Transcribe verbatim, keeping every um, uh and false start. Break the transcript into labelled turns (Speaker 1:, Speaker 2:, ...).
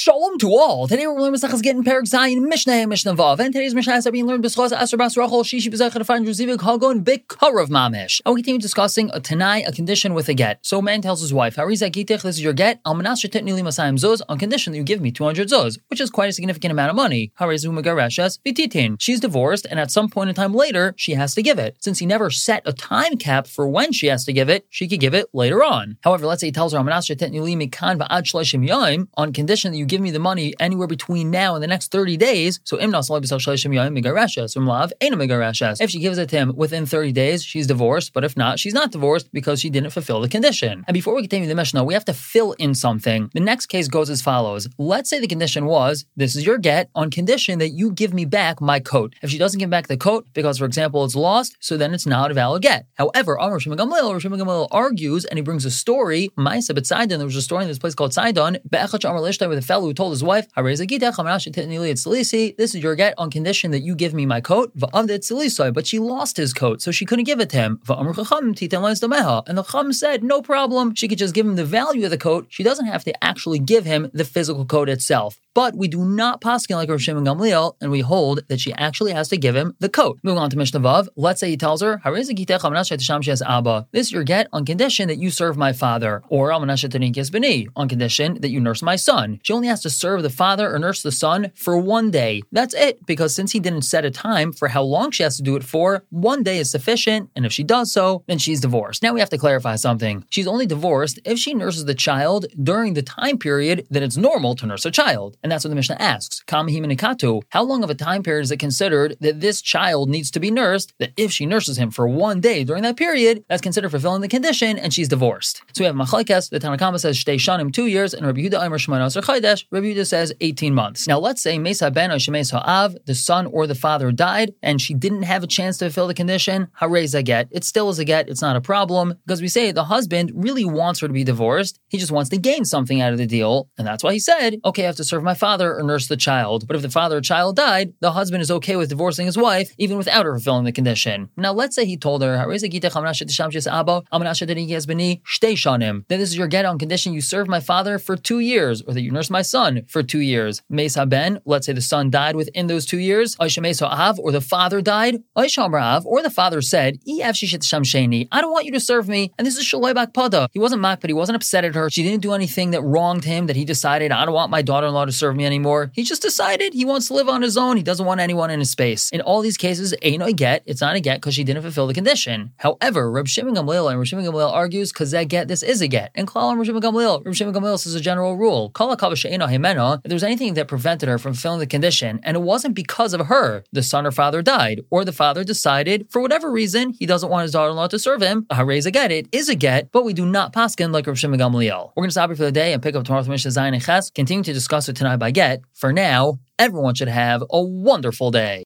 Speaker 1: Shalom to all. Today we're learning Masechtas Gittin Perek Zayin Mishnah and Mishnah Vav. And today's Mishnah is being learned B'schos Asher Bas Rachel Shishi B'Zechad Afan Zivik Hagon B'Karav Mamish. And we continue discussing a Tanai, a condition with a get. So a man tells his wife, Harizah Gitich, this is your get. Al Manas Shetitni Li Masayim Zuz, on condition that you give me two hundred zuz, which is quite a significant amount of money. Harizu Megareshes V'Titin. She's divorced, and at some point in time later, she has to give it. Since he never set a time cap for when she has to give it, she could give it later on. However, let's say he tells her, Al Manas Shetitni Li Mikan V'Ad Shleishim Yom, on condition that you give me the money anywhere between now and the next thirty days. So if she gives it to him within thirty days, she's divorced. But if not, she's not divorced because she didn't fulfill the condition. And before we continue the Mishnah, we have to fill in something. The next case goes as follows. Let's say the condition was, this is your get on condition that you give me back my coat. If she doesn't give back the coat because, for example, it's lost, so then it's not a valid get. However, Amar Shimon Gamliel, Rosh Gamliel argues, and he brings a story. Ma'aseh bet Sidon. There was a story in this place called Sidon, with a fellow who told his wife, this is your get on condition that you give me my coat, but she lost his coat, so she couldn't give it to him. And the Chacham said, no problem, she could just give him the value of the coat. She doesn't have to actually give him the physical coat itself. But we do not paskin like Rav Shimon Gamliel, and we hold that she actually has to give him the coat. Moving on to Mishnah Vav, let's say he tells her, this is your get on condition that you serve my father, or on condition that you nurse my son. She only has to serve the father or nurse the son for one day. That's it, because since he didn't set a time for how long she has to do it for, one day is sufficient, and if she does so, then she's divorced. Now we have to clarify something. She's only divorced if she nurses the child during the time period that it's normal to nurse a child. And that's what the Mishnah asks. How long of a time period is it considered that this child needs to be nursed, that if she nurses him for one day during that period, that's considered fulfilling the condition, and she's divorced. So we have Machlekes, the Tanna Kama says Shtei Shanim, two years, and Rabbi Yehuda Aimer Shemona Asar Chaydesh, Rabbi Yehuda says eighteen months. Now let's say Mesa Ben or Shemes Ha'av, the son or the father died, and she didn't have a chance to fulfill the condition. Harei get. It still is a get. It's not a problem, because we say the husband really wants her to be divorced. He just wants to gain something out of the deal, and that's why he said, okay, I have to serve my father or nurse the child. But if the father or child died, the husband is okay with divorcing his wife, even without her fulfilling the condition. Now let's say he told her, that this is your get on condition you serve my father for two years, or that you nurse my son for two years. Mesa Ben, let's say the son died within those two years, or the father died, or the father said, I don't want you to serve me, and this is Shaloi Bakpada. He wasn't makpid, he wasn't upset at her, she didn't do anything that wronged him, that he decided, I don't want my daughter-in-law to serve me anymore. He just decided he wants to live on his own, he doesn't want anyone in his space. In all these cases, ain't no get, it's not a get because she didn't fulfill the condition. However, Reb Shimon Gamliel and Reb Shimon Gamliel argues, because that get, this is a get. And Klal Reb Shimon Gamliel, Reb Shimon Gamliel says a general rule. If there was anything that prevented her from fulfilling the condition, and it wasn't because of her, the son or father died, or the father decided, for whatever reason, he doesn't want his daughter-in-law to serve him, Harei a get, it is a get, but we do not paskin like Reb Shimon Gamliel. We're going to stop here for the day and pick up tomorrow with Mishnah Zayin and Ches, continue to discuss it tonight by get. For now, everyone should have a wonderful day.